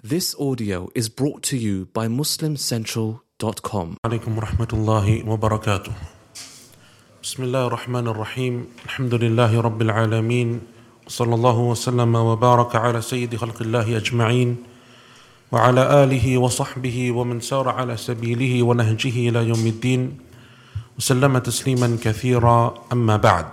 This audio is brought to you by MuslimCentral.com. عليكم ورحمة الله وبركاته. بسم الله الرحمن الرحيم. الحمد لله رب العالمين. صلى الله وسلم وبارك على سيد خلق الله أجمعين وعلى آله وصحبه ومن سار على سبيله ونهجه إلى يوم الدين وسلم تسليما كثيرا أما بعد.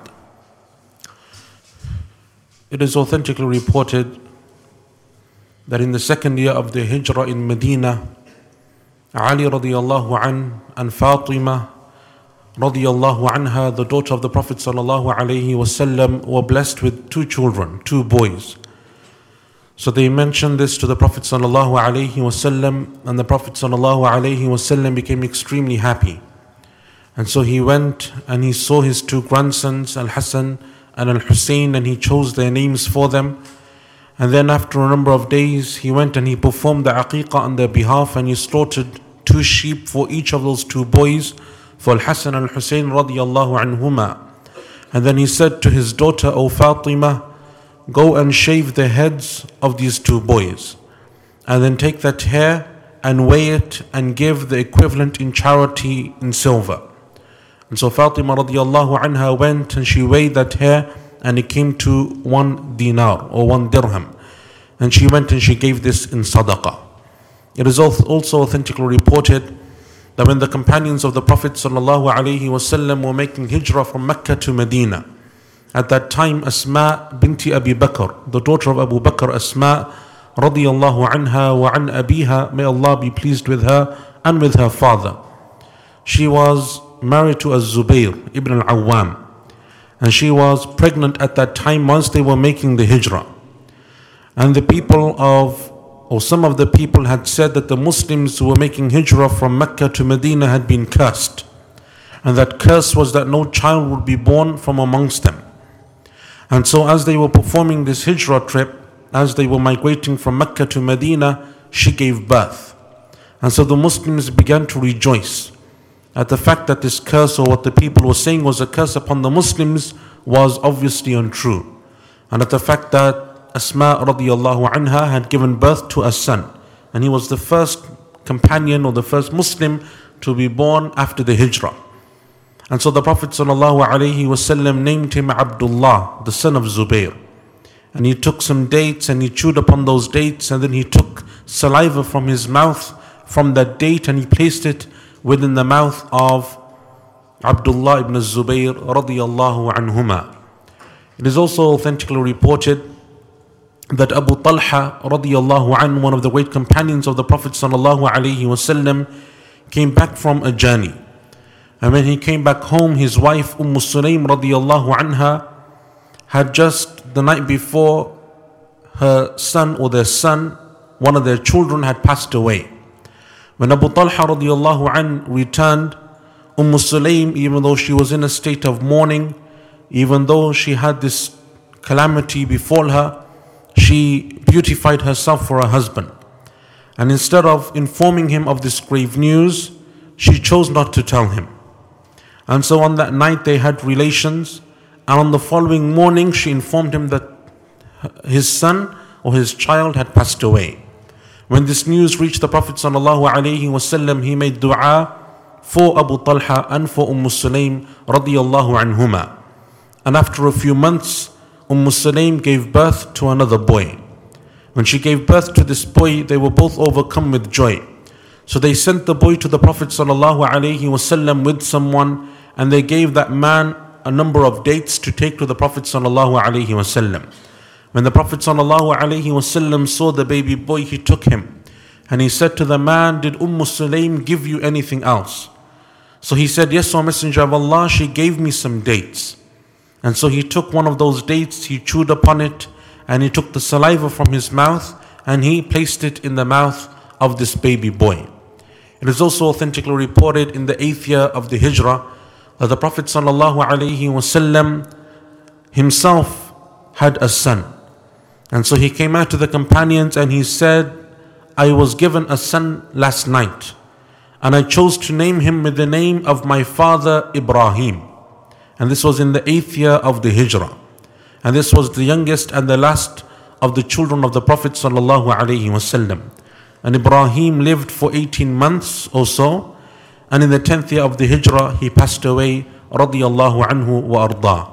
It is authentically reported that in the second year of the Hijrah in Medina, Ali radiallahu an and Fatima radiallahu anha, the daughter of the Prophet sallallahu alaihi wasallam, were blessed with two children, two boys. So they mentioned this to the Prophet sallallahu alaihi wasallam, and the Prophet sallallahu alaihi wasallam became extremely happy. And so he went and he saw his two grandsons, Al-Hassan and Al-Hussein, and he chose their names for them. And then after a number of days, he went and he performed the aqiqah on their behalf, and he slaughtered two sheep for each of those two boys, for Al-Hassan and Al-Hussein radiyallahu anhuma. And then he said to his daughter, O Fatima, go and shave the heads of these two boys, and then take that hair and weigh it and give the equivalent in charity in silver. And so Fatima radiyallahu anha went and she weighed that hair, and it came to 1 dinar or 1 dirham. And she went and she gave this in sadaqah. It is also authentically reported that when the companions of the Prophet ﷺ were making hijrah from Mecca to Medina, at that time Asma binti Abi Bakr, the daughter of Abu Bakr, Asma radiyallahu anha wa an abiha, may Allah be pleased with her and with her father, she was married to Az-Zubayr ibn al-Awwam. And she was pregnant at that time once they were making the hijrah. And some of the people had said that the Muslims who were making hijrah from Mecca to Medina had been cursed. And that curse was that no child would be born from amongst them. And so as they were performing this hijrah trip, as they were migrating from Mecca to Medina, she gave birth. And so the Muslims began to rejoice at the fact that this curse, or what the people were saying was a curse upon the Muslims, was obviously untrue. And at the fact that Asma radiallahu anha had given birth to a son, and he was the first companion or the first Muslim to be born after the hijrah. And so the Prophet sallallahu alaihi wasallam named him Abdullah, the son of Zubayr. And he took some dates and he chewed upon those dates, and then he took saliva from his mouth from that date and he placed it within the mouth of Abdullah ibn Zubayr radiyallahu anhuma. It is also authentically reported that Abu Talha radiyallahu an, one of the great companions of the Prophet sallallahu alaihi wasallam, came back from a journey. And when he came back home, his wife Sulaym radiyallahu anha had just the night before, her son or their son, one of their children, had passed away. When Abu Talha radiallahu an returned, Sulaym, even though she was in a state of mourning, even though she had this calamity befall her, she beautified herself for her husband. And instead of informing him of this grave news, she chose not to tell him. And so on that night they had relations, and on the following morning she informed him that his son or his child had passed away. When this news reached the Prophet ﷺ, he made dua for Abu Talha and for Sulaym radiyallahu anhuma. And after a few months, Sulaym gave birth to another boy. When she gave birth to this boy, they were both overcome with joy. So they sent the boy to the Prophet ﷺ with someone, and they gave that man a number of dates to take to the Prophet ﷺ. When the Prophet ﷺ saw the baby boy, he took him and he said to the man, did Sulaym give you anything else? So he said, yes, O Messenger of Allah, she gave me some dates. And so he took one of those dates, he chewed upon it, and he took the saliva from his mouth and he placed it in the mouth of this baby boy. It is also authentically reported in the 8th year of the Hijrah that the Prophet ﷺ himself had a son. And so he came out to the companions and he said, I was given a son last night, and I chose to name him with the name of my father Ibrahim. And this was in the 8th year of the Hijrah. And this was the youngest and the last of the children of the Prophet sallallahu alaihi wasallam. And Ibrahim lived for 18 months or so. And in the 10th year of the Hijrah, he passed away, radiyallahu anhu wa arda.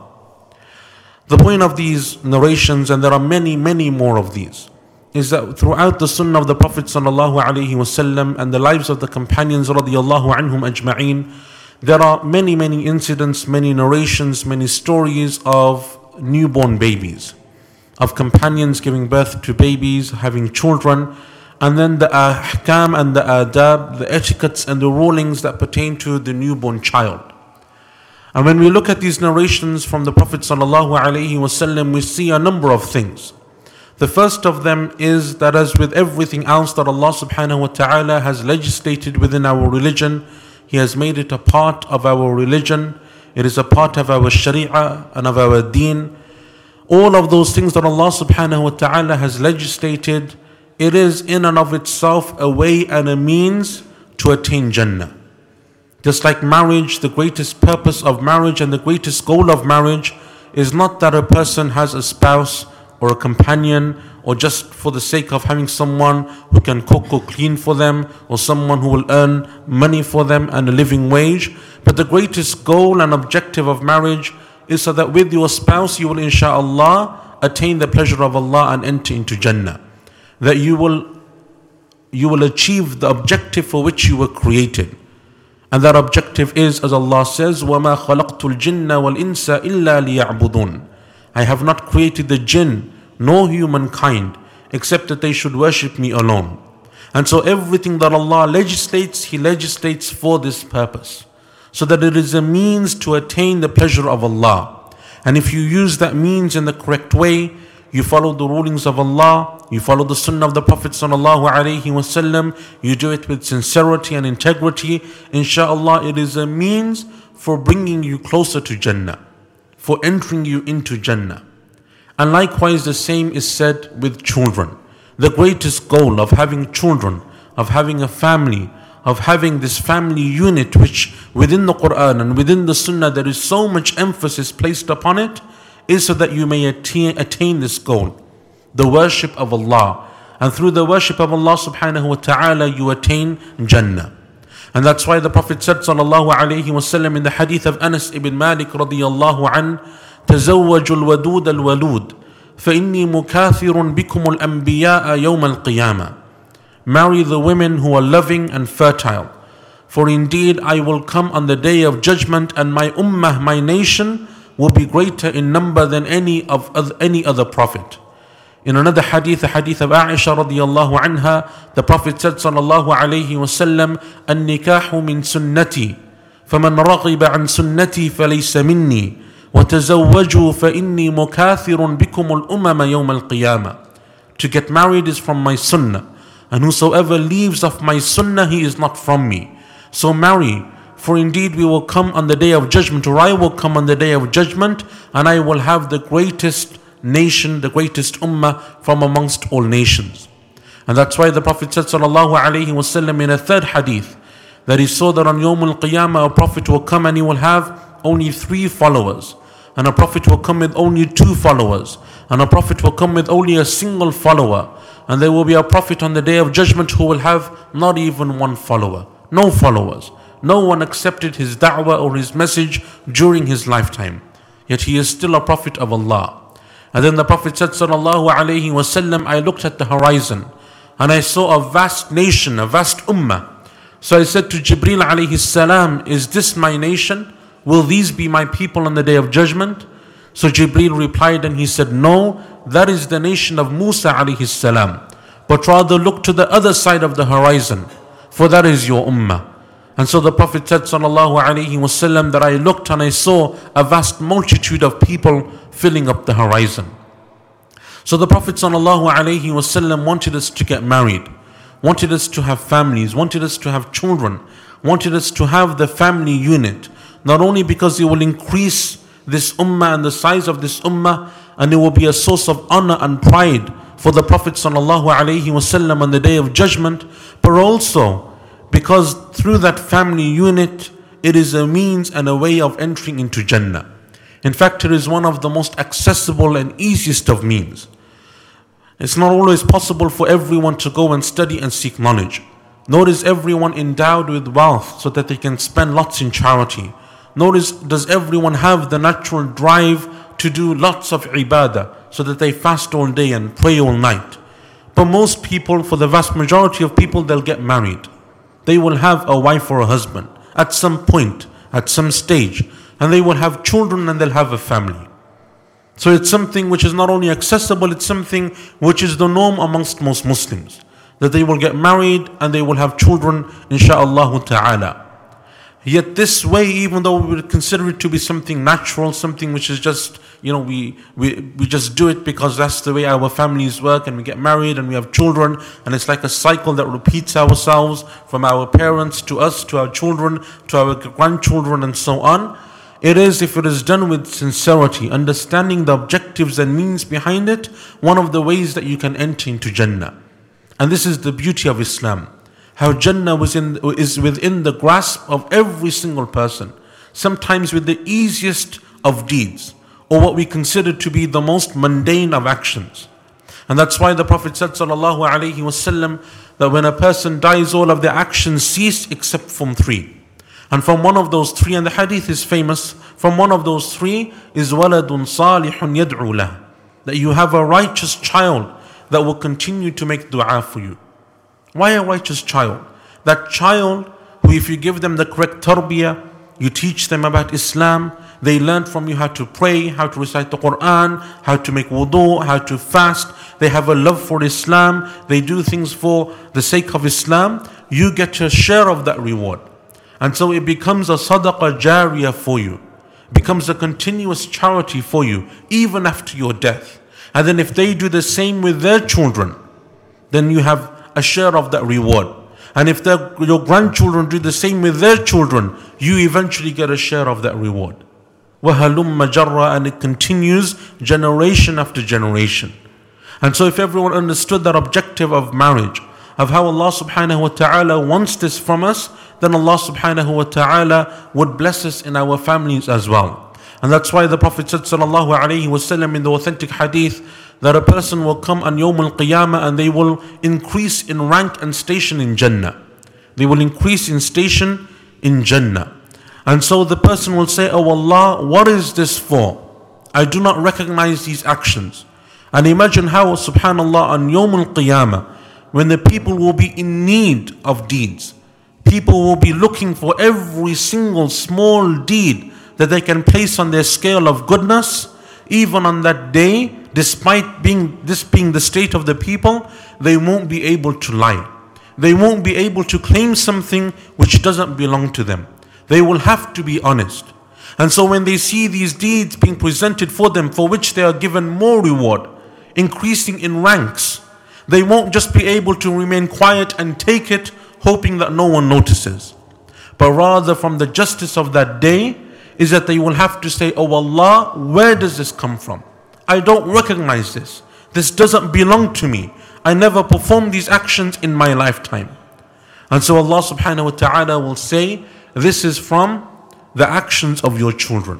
The point of these narrations, and there are many, many more of these, is that throughout the sunnah of the Prophet sallallahu alaihi wasallam and the lives of the companions radiyallahu anhum ajma'een, there are many, many incidents, many narrations, many stories of newborn babies, of companions giving birth to babies, having children, and then the ahkam and the adab, the etiquettes and the rulings that pertain to the newborn child. And when we look at these narrations from the Prophet sallallahu alaihi wasallam, we see a number of things. The first of them is that, as with everything else that Allah subhanahu wa ta'ala has legislated within our religion, He has made it a part of our religion. It is a part of our sharia and of our deen. All of those things that Allah subhanahu wa ta'ala has legislated, it is in and of itself a way and a means to attain Jannah. Just like marriage, the greatest purpose of marriage and the greatest goal of marriage is not that a person has a spouse or a companion, or just for the sake of having someone who can cook or clean for them, or someone who will earn money for them and a living wage. But the greatest goal and objective of marriage is so that with your spouse you will insha'Allah attain the pleasure of Allah and enter into Jannah. That you will achieve the objective for which you were created. And that objective is, as Allah says, وَمَا خَلَقْتُ الْجِنَّ وَالْإِنسَ إِلَّا لِيَعْبُدُونَ. I have not created the jinn nor humankind except that they should worship me alone. And so everything that Allah legislates, He legislates for this purpose, so that it is a means to attain the pleasure of Allah. And if you use that means in the correct way, you follow the rulings of Allah, you follow the sunnah of the Prophet sallallahu alaihi wasallam, you do it with sincerity and integrity, inshaAllah it is a means for bringing you closer to Jannah, for entering you into Jannah. And likewise the same is said with children. The greatest goal of having children, of having a family, of having this family unit, which within the Quran and within the Sunnah there is so much emphasis placed upon it, is so that you may attain this goal, the worship of Allah. And through the worship of Allah subhanahu wa ta'ala you attain Jannah. And that's why the Prophet said sallallahu alayhi wasallam in the hadith of Anas ibn Malik radiyallahu an, تزوجوا الودود الولود فإني مكاثر بكم الأنبياء يوم القيامة. Marry the women who are loving and fertile, for indeed I will come on the day of judgment and my ummah, my nation, will be greater in number than any other prophet. In another hadith, the hadith of Aisha radiyallahu anha, the Prophet said sallallahu alayhi wasallam, النكاح من سنتي فمن رغب عن سنتي فليس مني وتزوجوا فإني مكاثر بكم الأمم يوم القيامة. To get married is from my sunnah, and whosoever leaves of my sunnah, he is not from me. So marry, for indeed we will come on the day of judgment, or I will come on the day of judgment, and I will have the greatest nation, the greatest ummah from amongst all nations. And that's why the Prophet said sallallahu alayhi wasallam in a third hadith, that he saw that on Yawm al-Qiyamah a prophet will come and he will have only 3 followers, and a prophet will come with only 2 followers, and a prophet will come with only a single follower, and there will be a prophet on the day of judgment who will have not even 1 follower, no followers. No one accepted his da'wah or his message during his lifetime, yet he is still a prophet of Allah. And then the Prophet said sallallahu alayhi wasallam, I looked at the horizon and I saw a vast nation, a vast ummah. So I said to Jibreel alayhi salam, is this my nation? Will these be my people on the day of judgment? So Jibreel replied and he said, no, that is the nation of Musa alayhi salam. But rather look to the other side of the horizon, for that is your ummah. And so the Prophet said sallallahu alayhi wasallam that I looked and I saw a vast multitude of people filling up the horizon. So the Prophet sallallahu alayhi wasallam wanted us to get married, wanted us to have families, wanted us to have children, wanted us to have the family unit, not only because it will increase this ummah and the size of this ummah, and it will be a source of honor and pride for the Prophet sallallahu alayhi wasallam on the day of judgment, but also because through that family unit, it is a means and a way of entering into Jannah. In fact, it is one of the most accessible and easiest of means. It's not always possible for everyone to go and study and seek knowledge. Nor is everyone endowed with wealth so that they can spend lots in charity. Nor does everyone have the natural drive to do lots of ibadah so that they fast all day and pray all night. But most people, for the vast majority of people, they'll get married. They will have a wife or a husband at some point, at some stage, and they will have children and they'll have a family. So it's something which is not only accessible, it's something which is the norm amongst most Muslims, that they will get married and they will have children, insha'Allah ta'ala. Yet this way, even though we would consider it to be something natural, something which is just, we just do it because that's the way our families work, and we get married and we have children, and it's like a cycle that repeats ourselves from our parents to us, to our children, to our grandchildren, and so on. It is, if it is done with sincerity, understanding the objectives and means behind it, one of the ways that you can enter into Jannah. And this is the beauty of Islam. How Jannah is within the grasp of every single person. Sometimes with the easiest of deeds, or what we consider to be the most mundane of actions. And that's why the Prophet said, sallallahu alaihi wasallam, that when a person dies, all of their actions cease except from three. And from one of those three, and the hadith is famous, from one of those three is وَلَدٌ صَالِحٌ يَدْعُو لَهُ, that you have a righteous child that will continue to make dua for you. Why a righteous child? That child who, if you give them the correct tarbiyah, you teach them about Islam, they learn from you how to pray, how to recite the Quran, how to make wudu, how to fast, they have a love for Islam, they do things for the sake of Islam, you get a share of that reward. And so it becomes a sadaqah jariyah for you, becomes a continuous charity for you, even after your death. And then if they do the same with their children, then you have a share of that reward. And if your grandchildren do the same with their children, you eventually get a share of that reward. وَهَلُمَّ جَرَّ, and it continues generation after generation. And so if everyone understood that objective of marriage, of how Allah subhanahu wa ta'ala wants this from us, then Allah subhanahu wa ta'ala would bless us in our families as well. And that's why the Prophet said sallallahu alayhi wasallam in the authentic hadith, that a person will come on Yawm al-Qiyamah and they will increase in rank and station in Jannah. They will increase in station in Jannah. And so the person will say, oh Allah, what is this for? I do not recognize these actions. And imagine how, subhanallah, on Yawm al-Qiyamah, when the people will be in need of deeds, people will be looking for every single small deed that they can place on their scale of goodness. Even on that day, despite this being the state of the people, they won't be able to lie. They won't be able to claim something which doesn't belong to them. They will have to be honest. And so when they see these deeds being presented for them, for which they are given more reward, increasing in ranks, they won't just be able to remain quiet and take it, hoping that no one notices. But rather, from the justice of that day, is that they will have to say, oh Allah, where does this come from? I don't recognize this. This doesn't belong to me. I never performed these actions in my lifetime. And so Allah subhanahu wa ta'ala will say, this is from the actions of your children.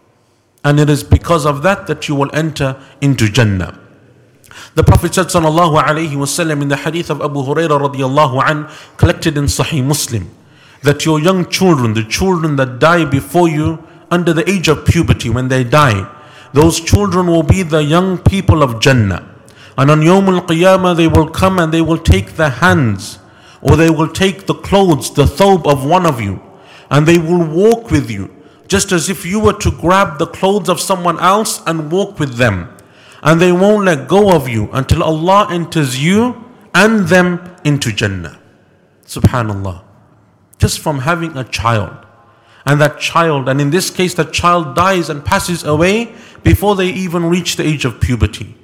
And it is because of that that you will enter into Jannah. The Prophet said sallallahu alayhi wasallam in the hadith of Abu Hurairah radiyallahu an, collected in Sahih Muslim, that your young children, the children that die before you under the age of puberty, when they die, those children will be the young people of Jannah. And on Yawm al-Qiyamah they will come and they will take the hands, or they will take the clothes, the thawb of one of you, and they will walk with you, just as if you were to grab the clothes of someone else and walk with them. And they won't let go of you until Allah enters you and them into Jannah. Subhanallah. Just from having a child. And that child, and in this case that child dies and passes away before they even reach the age of puberty.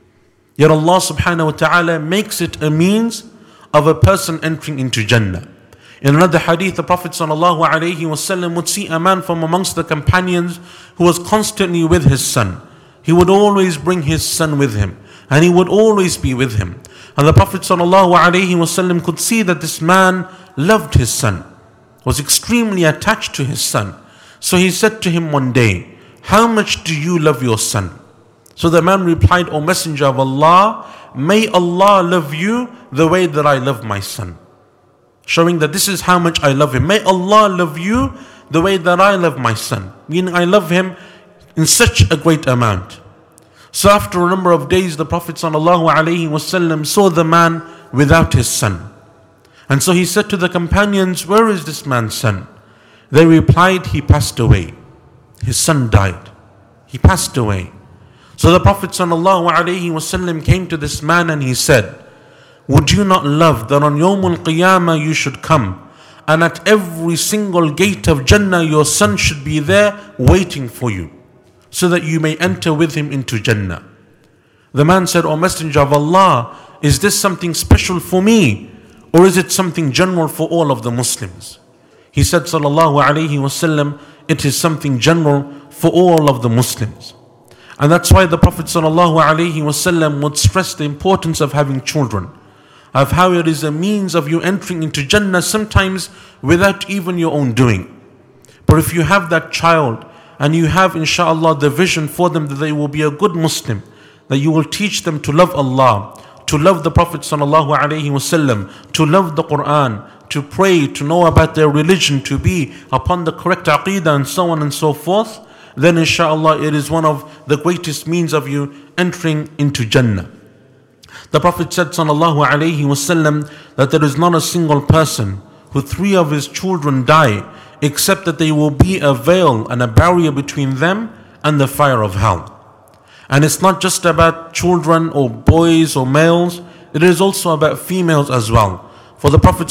Yet Allah subhanahu wa ta'ala makes it a means of a person entering into Jannah. In another hadith, the Prophet sallallahu alayhi wasallam would see a man from amongst the companions who was constantly with his son. He would always bring his son with him, and he would always be with him. And the Prophet ﷺ could see that this man loved his son, was extremely attached to his son. So he said to him one day, how much do you love your son? So the man replied, O Messenger of Allah, may Allah love you the way that I love my son. Showing that this is how much I love him. May Allah love you the way that I love my son. Meaning I love him in such a great amount. So after a number of days, the Prophet ﷺ saw the man without his son. And so he said to the companions, where is this man's son? They replied, he passed away. His son died. He passed away. So the Prophet ﷺ came to this man and he said, would you not love that on Yawmul Qiyamah you should come, and at every single gate of Jannah your son should be there waiting for you, so that you may enter with him into Jannah? The man said, O Messenger of Allah, is this something special for me, or is it something general for all of the Muslims? He said, Sallallahu Alaihi Wasallam, it is something general for all of the Muslims. And that's why the Prophet Sallallahu Alaihi Wasallam would stress the importance of having children, of how it is a means of you entering into Jannah sometimes without even your own doing. But if you have that child and you have inshallah the vision for them that they will be a good Muslim, that you will teach them to love Allah, to love the Prophet Sallallahu Alaihi Wasallam, to love the Quran, to pray, to know about their religion, to be upon the correct aqidah and so on and so forth, then inshallah it is one of the greatest means of you entering into Jannah. The Prophet said Sallallahu Alaihi Wasallam that there is not a single person who 3 of his children die except that there will be a veil and a barrier between them and the fire of hell. And it's not just about children or boys or males, it is also about females as well. For the Prophet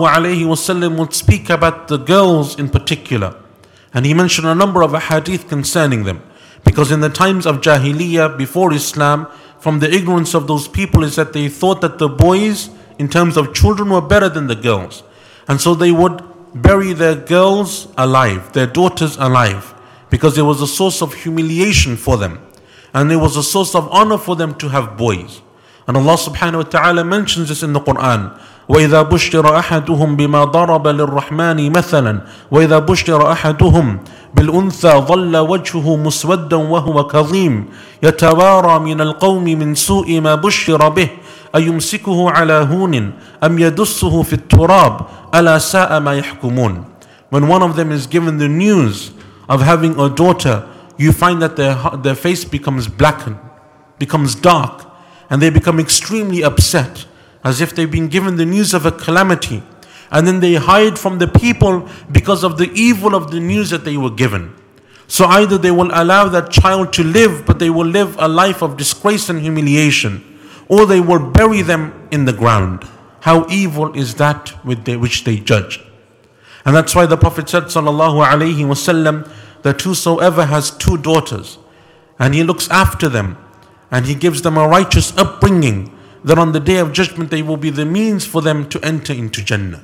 ﷺ would speak about the girls in particular. And he mentioned a number of hadith concerning them. Because in the times of Jahiliyyah, before Islam, from the ignorance of those people is that they thought that the boys, in terms of children, were better than the girls. And so they would bury their girls alive, their daughters alive, because it was a source of humiliation for them. And it was a source of honor for them to have boys. And Allah subhanahu wa ta'ala mentions this in the Quran. وَإِذَا بُشِّرَ أَحَدُهُمْ بِمَا ضَرَبَ لِلرَّحْمَنِ مَثَلًا وَإِذَا بُشِّرَ أَحَدُهُمْ بِالْأُنْثَى ظَلَّ وَجْهُهُ مُسْوَدًّا وَهُوَ كَظِيمٌ يَتَوَارَى مِنَ الْقَوْمِ مِنْ سُوءِ مَا بُشِّرَ بِهِ أَيُمْسِكُهُ عَلَى هُونٍ أَمْ يَدُسُّهُ فِي التُّرَابِ أَلَا سَاءَ مَا يَحْكُمُونَ. When one of them is given the news of having a daughter, you find that their face becomes blackened, becomes dark, and they become extremely upset, as if they've been given the news of a calamity. And then they hide from the people because of the evil of the news that they were given. So either they will allow that child to live, but they will live a life of disgrace and humiliation, or they will bury them in the ground. How evil is that which they judge? And that's why the Prophet said, Sallallahu Alaihi Wasallam, that whosoever has 2 daughters, and he looks after them, and he gives them a righteous upbringing, that on the day of judgment they will be the means for them to enter into Jannah.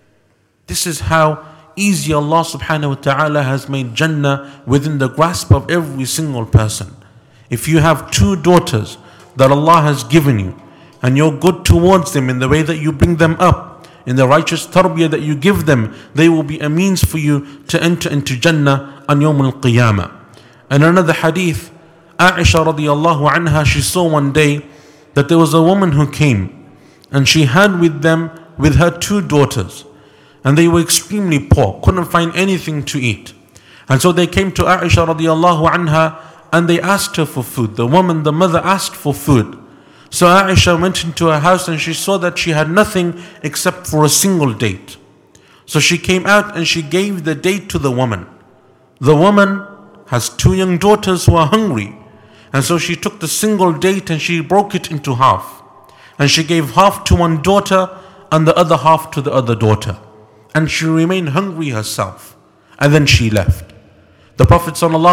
This is how easy Allah subhanahu wa ta'ala has made Jannah within the grasp of every single person. If you have 2 daughters that Allah has given you, and you're good towards them in the way that you bring them up, in the righteous tarbiyah that you give them, they will be a means for you to enter into Jannah on Yawm al-Qiyamah. And another hadith, Aisha radiallahu anha, she saw one day that there was a woman who came, and she had with her 2 daughters, and they were extremely poor, couldn't find anything to eat. And so they came to Aisha radiallahu anha and they asked her for food. The mother asked for food. So Aisha went into her house and she saw that she had nothing except for a single date. So she came out and she gave the date to the woman. The woman has 2 young daughters who are hungry. And so she took the single date and she broke it into half. And she gave half to one daughter and the other half to the other daughter. And she remained hungry herself. And then she left. The Prophet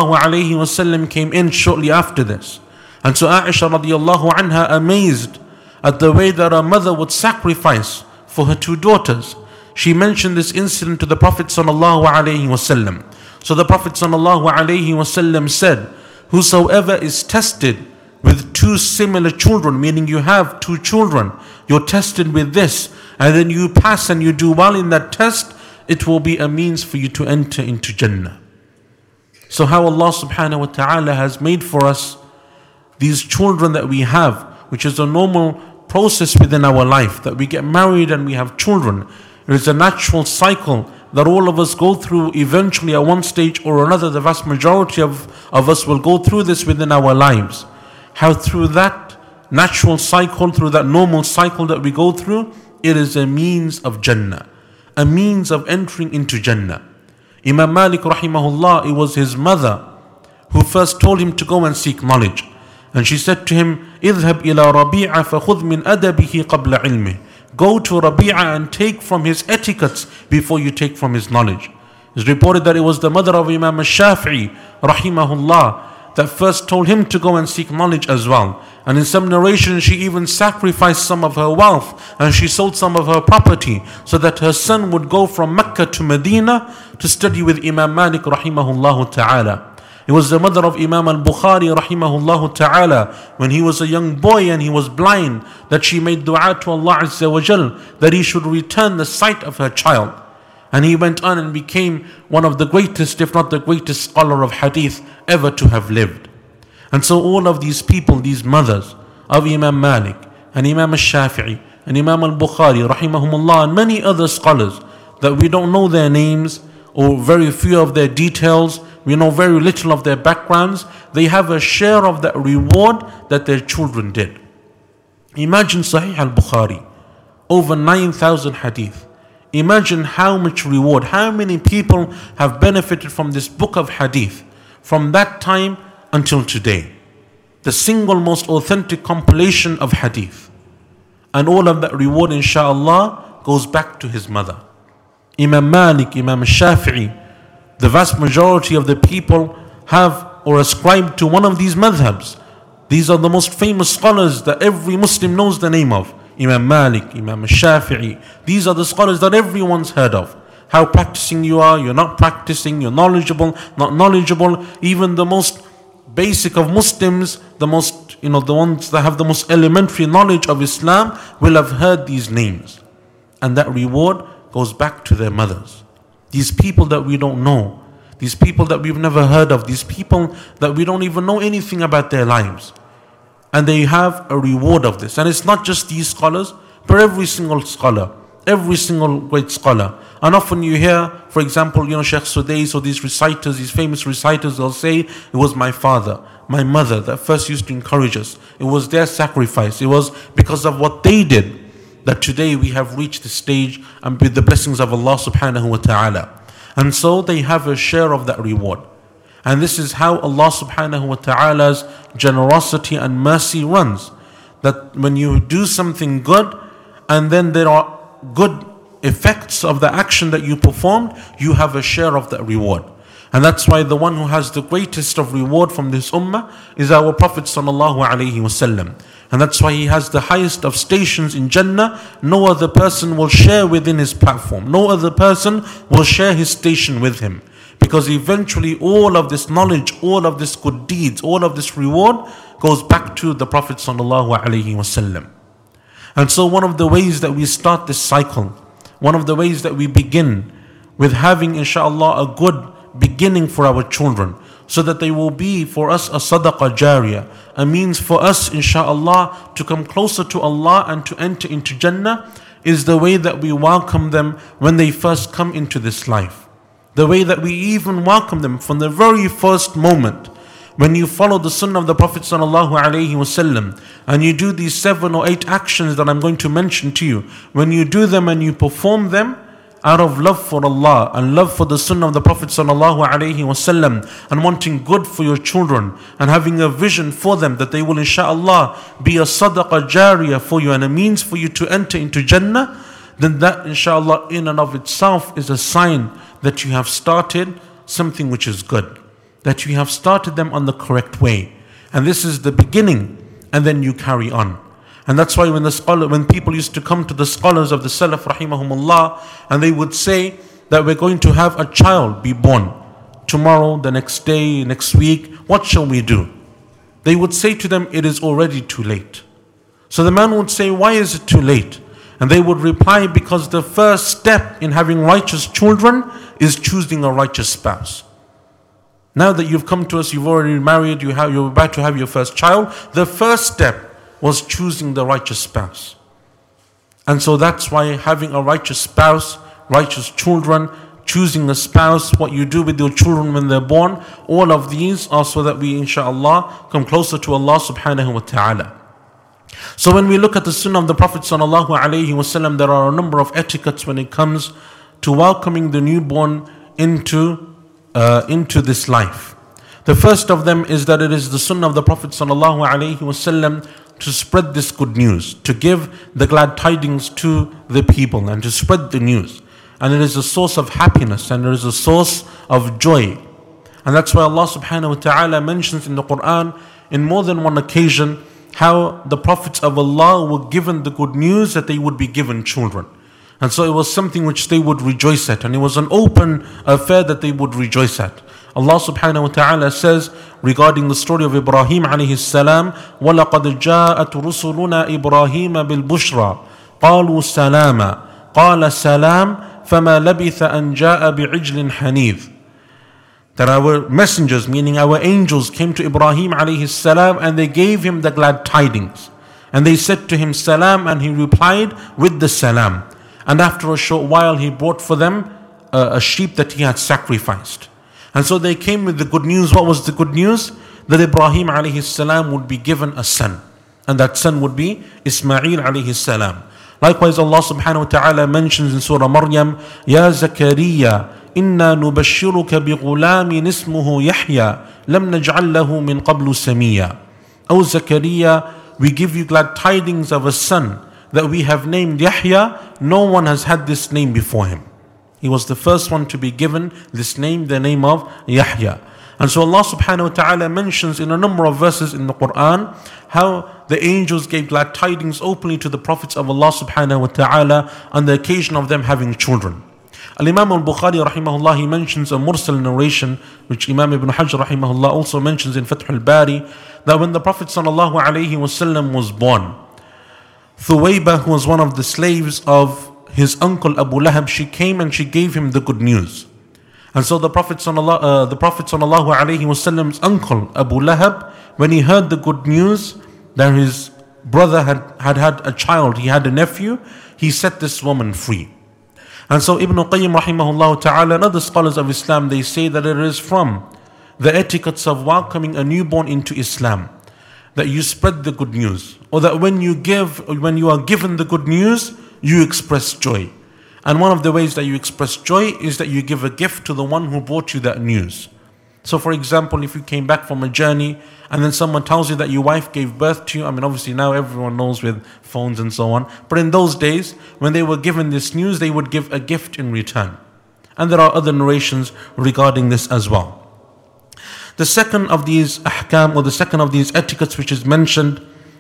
ﷺ came in shortly after this. And so Aisha radiallahu anha, amazed at the way that her mother would sacrifice for her 2 daughters, she mentioned this incident to the Prophet ﷺ. So the Prophet ﷺ said, whosoever is tested with 2 similar children, meaning you have 2 children, you're tested with this, and then you pass and you do well in that test, it will be a means for you to enter into Jannah. So how Allah subhanahu wa ta'ala has made for us these children that we have which is a normal process within our life, that we get married and we have children. It is a natural cycle that all of us go through eventually at one stage or another. The vast majority of us will go through this within our lives. How through that natural cycle, through that normal cycle that we go through, it is a means of Jannah, a means of entering into Jannah. Imam Malik rahimahullah, it was his mother who first told him to go and seek knowledge. And she said to him, اذهب إلى ربيعة فخذ من أدبه قبل علمه. Go to Rabi'a and take from his etiquettes before you take from his knowledge. It's reported that it was the mother of Imam al-Shafi'i rahimahullah that first told him to go and seek knowledge as well. And in some narrations she even sacrificed some of her wealth and she sold some of her property so that her son would go from Mecca to Medina to study with Imam Malik rahimahullah ta'ala. It was the mother of Imam al-Bukhari rahimahullah ta'ala when he was a young boy and he was blind, that she made dua to Allah Azza wa Jal that he should return the sight of her child. And he went on and became one of the greatest, if not the greatest scholar of hadith ever to have lived. And so all of these people, these mothers of Imam Malik and Imam al-Shafi'i and Imam al-Bukhari rahimahumullah and many other scholars that we don't know their names or very few of their details, we know very little of their backgrounds, they have a share of that reward that their children did. Imagine Sahih al-Bukhari, over 9,000 hadith. Imagine how much reward, how many people have benefited from this book of hadith from that time until today. The single most authentic compilation of hadith. And all of that reward, inshallah, goes back to his mother. Imam Malik, Imam al-Shafi'i, the vast majority of the people have or ascribe to one of these madhabs. These are the most famous scholars that every Muslim knows the name of. Imam Malik, Imam al-Shafi'i. These are the scholars that everyone's heard of. How practicing you are, you're not practicing, you're knowledgeable, not knowledgeable. Even the most basic of Muslims, the most, the ones that have the most elementary knowledge of Islam will have heard these names. And that reward goes back to their mothers. These people that we don't know, these people that we've never heard of, these people that we don't even know anything about their lives. And they have a reward of this. And it's not just these scholars, but every single scholar, every single great scholar. And often you hear, for example, Sheikh Sudais or these reciters, these famous reciters, they'll say, it was my father, my mother that first used to encourage us. It was their sacrifice. It was because of what they did that today we have reached the stage and with the blessings of Allah subhanahu wa ta'ala. And so they have a share of that reward. And this is how Allah subhanahu wa ta'ala's generosity and mercy runs. That when you do something good and then there are good effects of the action that you performed, you have a share of that reward. And that's why the one who has the greatest of reward from this ummah is our Prophet sallallahu alaihi wasallam. And that's why he has the highest of stations in Jannah. No other person will share within his platform. No other person will share his station with him. Because eventually all of this knowledge, all of this good deeds, all of this reward goes back to the Prophet sallallahu alaihi wasallam. And so one of the ways that we start this cycle, one of the ways that we begin with having inshallah a good beginning for our children, so that they will be for us a sadaqah jariyah, a means for us inshallah to come closer to Allah and to enter into Jannah, is the way that we welcome them when they first come into this life. The way that we even welcome them from the very first moment. When you follow the sunnah of the Prophet sallallahu alaihi wasallam and you do these 7 or 8 actions that I'm going to mention to you, when you do them and you perform them out of love for Allah and love for the sunnah of the Prophet sallallahu alaihi wasallam and wanting good for your children and having a vision for them that they will inshallah be a sadaqah jariyah for you and a means for you to enter into Jannah, then that inshallah in and of itself is a sign that you have started something which is good, that you have started them on the correct way. And this is the beginning, and then you carry on. And that's why when people used to come to the scholars of the Salaf rahimahumullah and they would say that we're going to have a child be born tomorrow, the next day, next week, what shall we do? They would say to them, it is already too late. So the man would say, why is it too late? And they would reply, because the first step in having righteous children is choosing a righteous spouse. Now that you've come to us, you've already married, you're about to have your first child, the first step was choosing the righteous spouse. And so that's why having a righteous spouse, righteous children, choosing a spouse, what you do with your children when they're born, all of these are so that we, inshaAllah, come closer to Allah subhanahu wa ta'ala. So when we look at the sunnah of the Prophet sallallahu alaihi wasallam, there are a number of etiquettes when it comes to welcoming the newborn into this life. The first of them is that it is the sunnah of the Prophet sallallahu alaihi wasallam to spread this good news, to give the glad tidings to the people and to spread the news. And it is a source of happiness and it is a source of joy. And that's why Allah subhanahu wa ta'ala mentions in the Quran in more than one occasion how the prophets of Allah were given the good news that they would be given children. And so it was something which they would rejoice at, and it was an open affair that they would rejoice at. Allah subhanahu wa ta'ala says regarding the story of Ibrahim alayhi salam, وَلَقَدْ جَاءَتْ رُسُلُنَا إِبْرَاهِيمَ بِالْبُشْرَى قَالُوا سَلَامًا قَالَ سَلَامٌ فَمَا لَبِثَ أَنْ جَاءَ بِعِجْلٍ حَنِيذٍ. That our messengers, meaning our angels, came to Ibrahim alayhi salam and they gave him the glad tidings. And they said to him, Salam, and he replied with the salam. And after a short while he brought for them a sheep that he had sacrificed. And so they came with the good news. What was the good news? That Ibrahim alayhi salam would be given a son. And that son would be Ismail alayhi salam. Likewise Allah subhanahu wa ta'ala mentions in Surah Maryam, Ya Zakariya, إنا نبشرك بغلام اسمه يحيى لم نجعل له من قبل سميا. O Zakaria, we give you glad tidings of a son that we have named Yahya. No one has had this name before him. He was the first one to be given this name, the name of Yahya. And so Allah subhanahu wa ta'ala mentions in a number of verses in the Quran how the angels gave glad tidings openly to the prophets of Allah subhanahu wa ta'ala on the occasion of them having children. Al-Imam al-Bukhari rahimahullah, he mentions a mursal narration which Imam Ibn Hajar rahimahullah also mentions in Fath al-Bari, that when the Prophet sallallahu alayhi wasallam was born, Thuwayba, who was one of the slaves of his uncle Abu Lahab, she came and she gave him the good news. And so the Prophet sallallahu alayhi wasallam's uncle Abu Lahab, when he heard the good news that his brother had a child, he had a nephew, he set this woman free. And so Ibn Qayyim rahimahullah ta'ala and other scholars of Islam, they say that it is from the etiquettes of welcoming a newborn into Islam that you spread the good news, or that when you are given the good news, you express joy. And one of the ways that you express joy is that you give a gift to the one who brought you that news. So for example, if you came back from a journey and then someone tells you that your wife gave birth to you, I mean obviously now everyone knows with phones and so on, but in those days when they were given this news, they would give a gift in return. And there are other narrations regarding this as well. The second of these ahkam, or the second of these etiquettes which is mentioned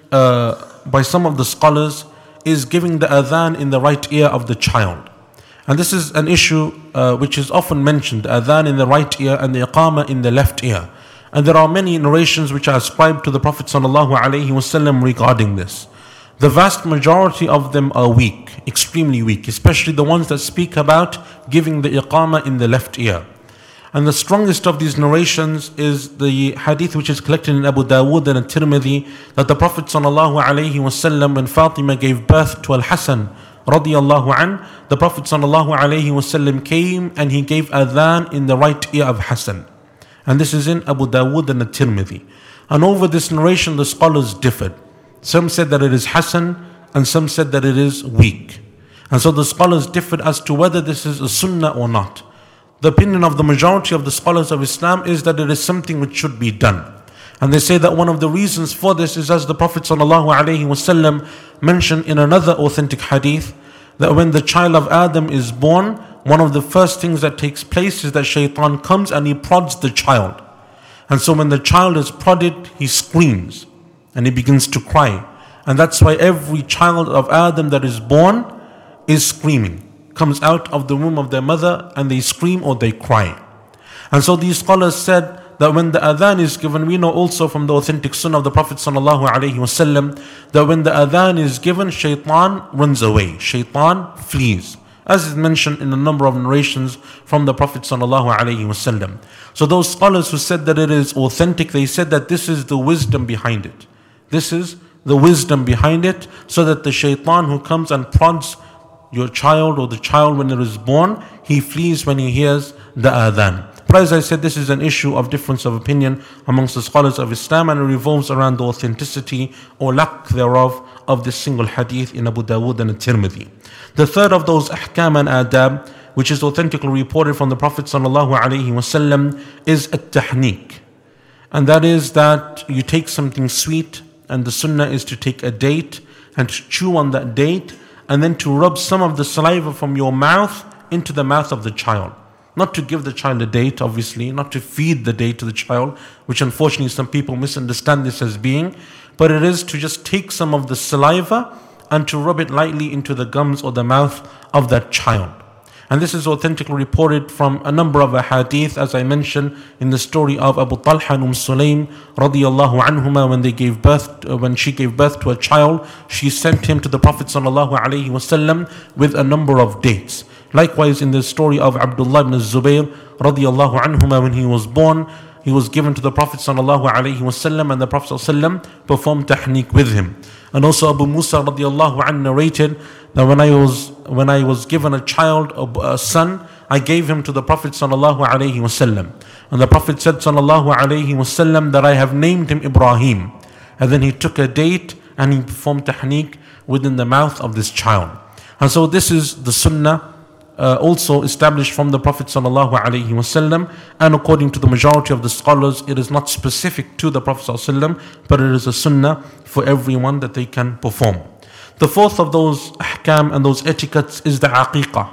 by some of the scholars, is giving the adhan in the right ear of the child. And this is an issue which is often mentioned, adhan in the right ear and the iqamah in the left ear. And there are many narrations which are ascribed to the Prophet ﷺ regarding this. The vast majority of them are weak, extremely weak, especially the ones that speak about giving the iqamah in the left ear. And the strongest of these narrations is the hadith which is collected in Abu Dawood and At-Tirmidhi, that the Prophet ﷺ, when Fatima gave birth to Al-Hasan radiyallahu an, the Prophet ﷺ came and he gave adhan in the right ear of Hassan. And this is in Abu Dawood and At-Tirmidhi. And over this narration the scholars differed. Some said that it is Hassan and some said that it is weak. And so the scholars differed as to whether this is a sunnah or not. The opinion of the majority of the scholars of Islam is that it is something which should be done. And they say that one of the reasons for this is, as the Prophet ﷺ mentioned in another authentic hadith, that when the child of Adam is born, one of the first things that takes place is that shaitan comes and he prods the child. And so when the child is prodded, he screams and he begins to cry. And that's why every child of Adam that is born is screaming, comes out of the womb of their mother and they scream or they cry. And so these scholars said that when the adhan is given, we know also from the authentic sunnah of the Prophet ﷺ that when the adhan is given, shaitan runs away, shaitan flees, as is mentioned in a number of narrations from the Prophet ﷺ. So those scholars who said that it is authentic, they said that this is the wisdom behind it. This is the wisdom behind it, so that the shaitan who comes and prods your child or the child when it is born, he flees when he hears the adhan. But as I said, this is an issue of difference of opinion amongst the scholars of Islam, and it revolves around the authenticity or lack thereof of this single hadith in Abu Dawood and Tirmidhi. The third of those ahkam and adab, which is authentically reported from the Prophet ﷺ, is at-tahniq. And that is that you take something sweet, and the sunnah is to take a date and to chew on that date, and then to rub some of the saliva from your mouth into the mouth of the child. Not to give the child a date, obviously, not to feed the date to the child, which unfortunately some people misunderstand this as being, but it is to just take some of the saliva and to rub it lightly into the gums or the mouth of that child. And this is authentically reported from a number of ahadith, as I mentioned in the story of Abu Talha and Sulaym radiyallahu anhuma, when she gave birth to a child, she sent him to the Prophet sallallahu alaihi wasallam with a number of dates. Likewise, in the story of Abdullah ibn Zubayr radiyallahu anhuma, when he was born, he was given to the Prophet sallallahu alaihi wasallam, and the Prophet sallallahu performed tahniq with him. And also Abu Musa radiyallahu anhu narrated that when I was given a child, a son, I gave him to the Prophet sallallahu alaihi wasallam. And the Prophet said sallallahu alaihi wasallam that I have named him Ibrahim. And then he took a date and he performed tahniq within the mouth of this child. And so this is the sunnah also established from the Prophet sallallahu alaihi wasallam, and according to the majority of the scholars, it is not specific to the Prophet sallallahu alaihi wasallam, but it is a sunnah for everyone that they can perform. The fourth of those ahkam and those etiquettes is the aqiqah.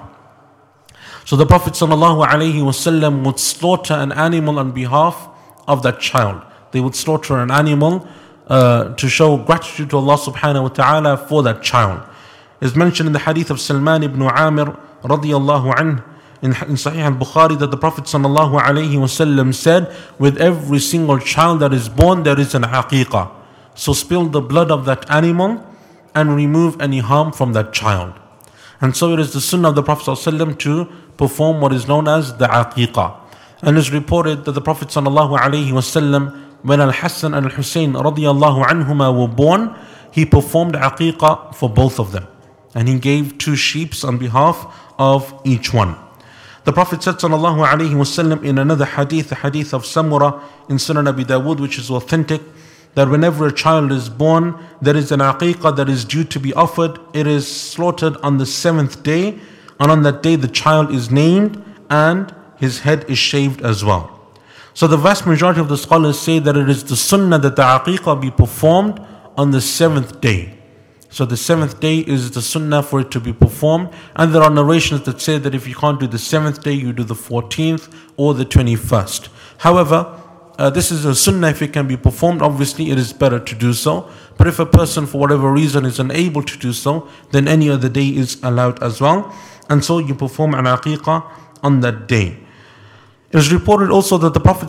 So the Prophet sallallahu alaihi wasallam would slaughter an animal on behalf of that child. They would slaughter an animal to show gratitude to Allah subhanahu wa ta'ala for that child. It's mentioned in the hadith of Salman ibn Amir radiyallahu anhu in Sahih al-Bukhari that the Prophet sallallahu alaihi wasallam said, with every single child that is born there is an aqiqah. So spill the blood of that animal and remove any harm from that child. And so it is the sunnah of the Prophet sallallahu alaihi wasallam to perform what is known as the aqiqah. And it's reported that the Prophet sallallahu alaihi wasallam, when Al-Hassan and Al-Hussein radiyallahu anhuma were born, he performed aqiqah for both of them. And he gave 2 sheep on behalf of each one. The Prophet said sallallahu alaihi wasallam in another hadith, the hadith of Samura in Sunan Abi Dawood, which is authentic, that whenever a child is born, there is an aqiqah that is due to be offered. It is slaughtered on the 7th day, and on that day the child is named and his head is shaved as well. So the vast majority of the scholars say that it is the sunnah that the aqiqah be performed on the 7th day. So the 7th day is the sunnah for it to be performed. And there are narrations that say that if you can't do the 7th day, you do the 14th or the 21st. However, this is a sunnah if it can be performed. Obviously, it is better to do so. But if a person for whatever reason is unable to do so, then any other day is allowed as well. And so you perform an aqiqah on that day. It is reported also that the Prophet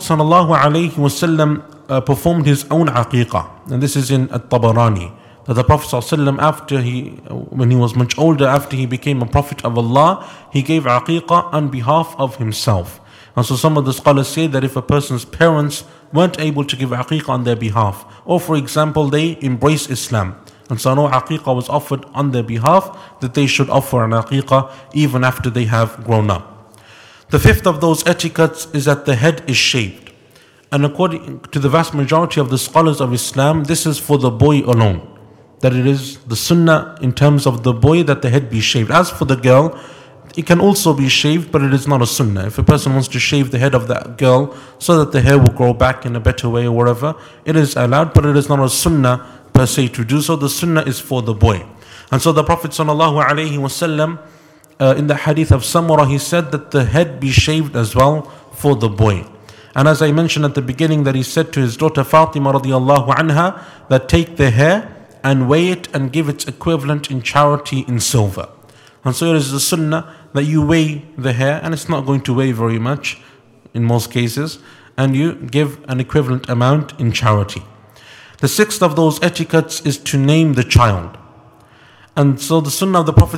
ﷺ performed his own aqiqah. And this is in At-Tabarani. That the Prophet ﷺ, when he was much older, after he became a Prophet of Allah, he gave aqiqah on behalf of himself. And so some of the scholars say that if a person's parents weren't able to give aqiqah on their behalf, or for example they embrace Islam, and so no aqiqah was offered on their behalf, that they should offer an aqiqah even after they have grown up. The fifth of those etiquettes is that the head is shaved. And according to the vast majority of the scholars of Islam, this is for the boy alone. That it is the sunnah in terms of the boy that the head be shaved. As for the girl, it can also be shaved, but it is not a sunnah. If a person wants to shave the head of that girl so that the hair will grow back in a better way or whatever, it is allowed, but it is not a sunnah per se to do so. The sunnah is for the boy. And so the Prophet ﷺ, in the hadith of Samura, he said that the head be shaved as well for the boy. And as I mentioned at the beginning, that he said to his daughter Fatima radiyallahu anha, that take the hair and weigh it and give its equivalent in charity in silver. And so it is the sunnah that you weigh the hair, and it's not going to weigh very much in most cases, and you give an equivalent amount in charity. The sixth of those etiquettes is to name the child. And so the sunnah of the Prophet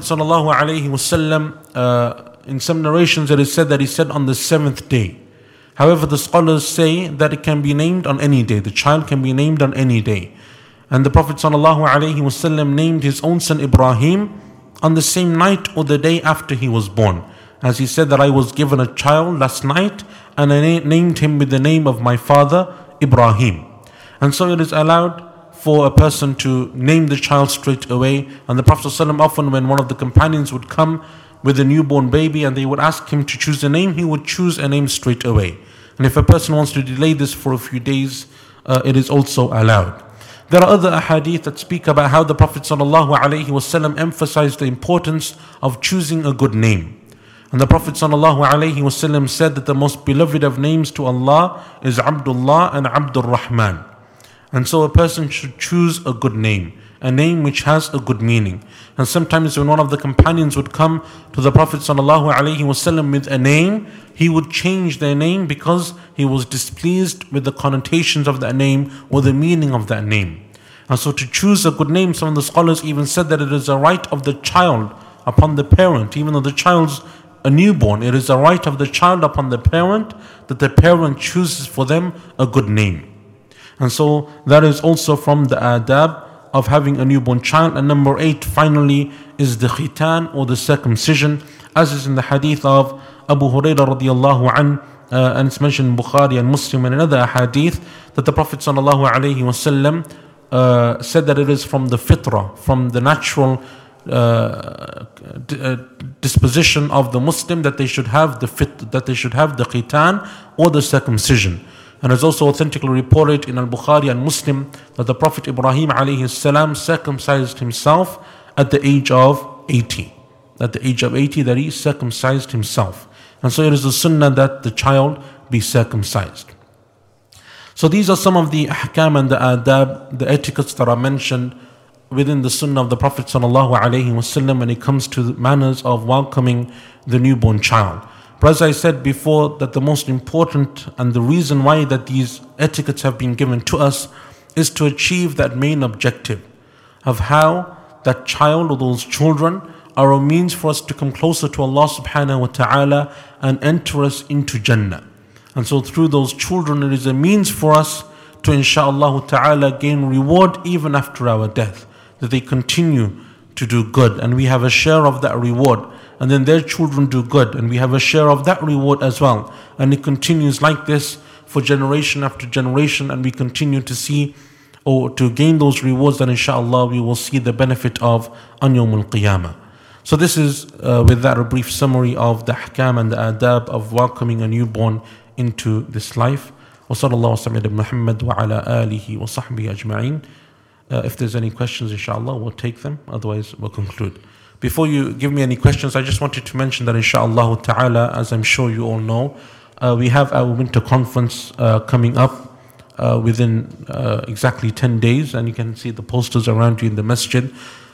ﷺ, in some narrations it is said that he said on the 7th day. However, the scholars say that it can be named on any day. The child can be named on any day. And the Prophet ﷺ named his own son Ibrahim on the same night or the day after he was born. As he said that I was given a child last night and I named him with the name of my father Ibrahim. And so it is allowed for a person to name the child straight away. And the Prophet ﷺ often, when one of the companions would come with a newborn baby and they would ask him to choose a name, he would choose a name straight away. And if a person wants to delay this for a few days, it is also allowed. There are other ahadith that speak about how the Prophet ﷺ emphasized the importance of choosing a good name. And the Prophet ﷺ said that the most beloved of names to Allah is Abdullah and Abdul Rahman. And so a person should choose a good name, a name which has a good meaning. And sometimes when one of the companions would come to the Prophet ﷺ with a name, he would change their name because he was displeased with the connotations of that name or the meaning of that name. And so to choose a good name, some of the scholars even said that it is a right of the child upon the parent. Even though the child's a newborn, it is a right of the child upon the parent that the parent chooses for them a good name. And so that is also from the adab of having a newborn child. And number 8 finally is the khitan or the circumcision, as is in the hadith of Abu Hurairah radiallahu anhu, and it's mentioned in Bukhari and Muslim and another hadith, that the Prophet sallallahu alaihi wasallam said that it is from the fitrah, from the natural disposition of the Muslim, that they should have the khitan or the circumcision. And it's also authentically reported in Al-Bukhari and Muslim that the Prophet Ibrahim alayhi salam circumcised himself at the age of 80. At the age of 80 that he circumcised himself. And so it is a sunnah that the child be circumcised. So these are some of the ahkam and the adab, the etiquettes that are mentioned within the sunnah of the Prophet sallallahu alaihi wasallam when it comes to the manners of welcoming the newborn child. But as I said before, that the most important and the reason why that these etiquettes have been given to us is to achieve that main objective of how that child or those children are a means for us to come closer to Allah subhanahu wa ta'ala and enter us into Jannah. And so through those children it is a means for us to insha'Allah ta'ala gain reward even after our death, that they continue to do good and we have a share of that reward, and then their children do good and we have a share of that reward as well, and it continues like this for generation after generation, and we continue to see or to gain those rewards that insha'Allah we will see the benefit of on Yawm al-Qiyamah. So this is with that a brief summary of the ahkam and the adab of welcoming a newborn into this life. Wa sallallahu ala Muhammad wa ala alihi wa sahbihi ajma'in. If there's any questions, inshallah, we'll take them. Otherwise, we'll conclude. Before you give me any questions, I just wanted to mention that inshallah ta'ala, as I'm sure you all know, we have our winter conference coming up within exactly 10 days. And you can see the posters around you in the masjid.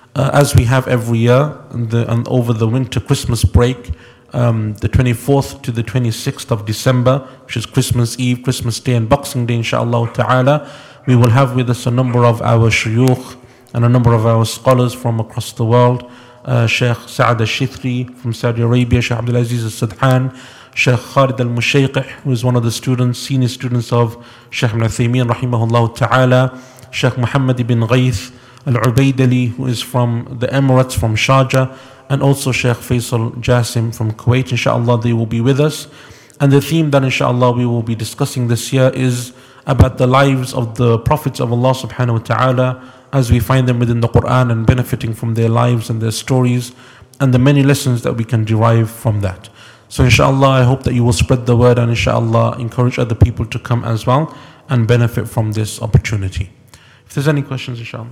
As we have every year, and over the winter Christmas break, the 24th to the 26th of December, which is Christmas Eve, Christmas Day and Boxing Day, inshallah ta'ala, we will have with us a number of our shuyukh and a number of our scholars from across the world. Sheikh Sa'ad al-Shithri from Saudi Arabia, Sheikh Abdul Aziz al-Sadhan, Sheikh Khalid al-Mushayqih, who is one of the students, senior students of Sheikh Ibn Uthaymeen rahimahullah ta'ala, Sheikh Muhammad ibn Ghayth al-Ubaydali, who is from the Emirates, from Sharjah, and also Sheikh Faisal Jasim from Kuwait. Inshallah, they will be with us. And the theme that inshallah we will be discussing this year is about the lives of the prophets of Allah subhanahu wa ta'ala as we find them within the Quran, and benefiting from their lives and their stories and the many lessons that we can derive from that. So inshallah, I hope that you will spread the word and inshallah encourage other people to come as well and benefit from this opportunity. If there's any questions, inshallah.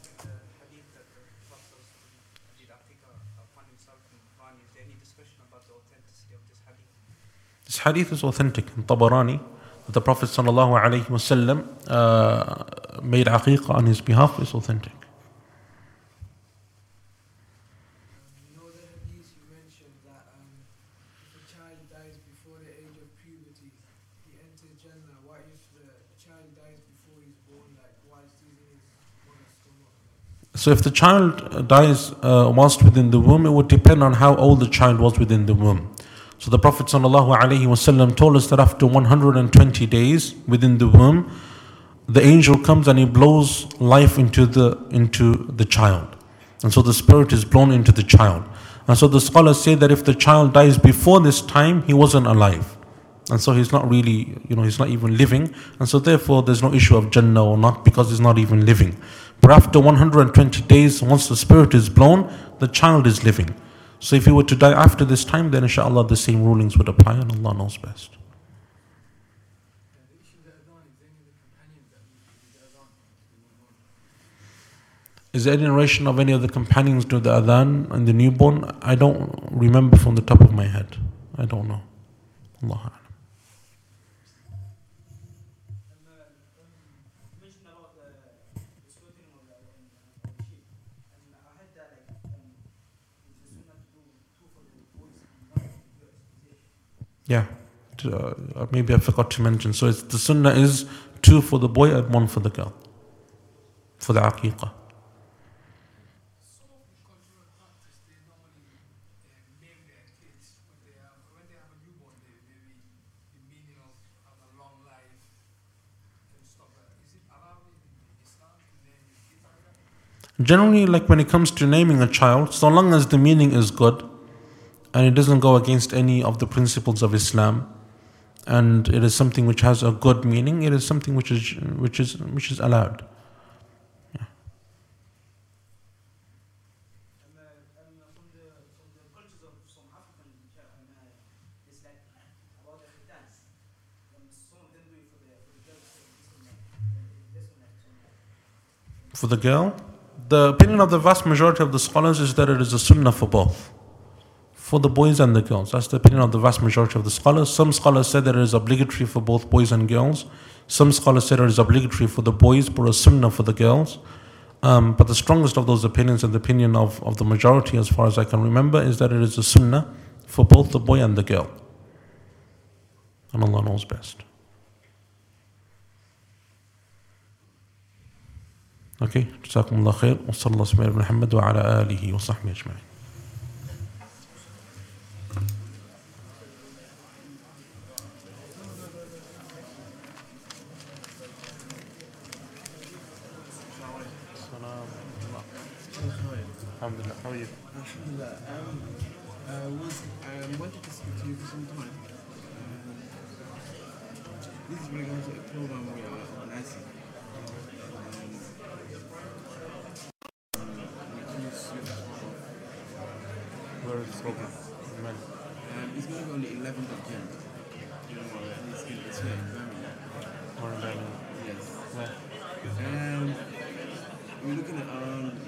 This hadith is authentic in Tabarani. The Prophet sallallahu alaihi wasallam made aqiqah on his behalf. Is authentic. You know the hadith you mentioned that if a child dies before the age of puberty, he enters Jannah. What if the child dies before he's born, like whilst he's in his mother's stomach? So if the child dies whilst within the womb, it would depend on how old the child was within the womb. So the Prophet ﷺ told us that after 120 days within the womb, the angel comes and he blows life into the child. And so the spirit is blown into the child. And so the scholars say that if the child dies before this time, he wasn't alive. And so he's not really, he's not even living. And so therefore there's no issue of Jannah or not, because he's not even living. But after 120 days, once the spirit is blown, the child is living. So if he were to die after this time, then inshallah the same rulings would apply, and Allah knows best. Is there any narration of any of the companions do the adhan and the newborn? I don't remember from the top of my head. I don't know. Allah. Yeah, maybe I forgot to mention. So the sunnah is 2 for the boy and 1 for the girl, for the aqiqah. Generally, like when it comes to naming a child, so long as the meaning is good and it doesn't go against any of the principles of Islam, and it is something which has a good meaning, it is something which is allowed. Yeah. For the girl, the opinion of the vast majority of the scholars is that it is a sunnah for both, for the boys and the girls. That's the opinion of the vast majority of the scholars. Some scholars said that it is obligatory for both boys and girls. Some scholars said it is obligatory for the boys, but a sunnah for the girls. But the strongest of those opinions, and the opinion of the majority as far as I can remember, is that it is a sunnah for both the boy and the girl. And Allah knows best. Okay, Jazakumullah khair. Wa sallallahu ala Muhammad wa ala alihi wa sahbihi ajma'in. Alhamdulillah, how are you? Alhamdulillah. I wanted to speak to you for some time. This is regards to a program we are organizing. Where is the program? It's going to be on the 11th of June. It's here in Birmingham. Or in Birmingham? Yes. Yeah. We're looking at around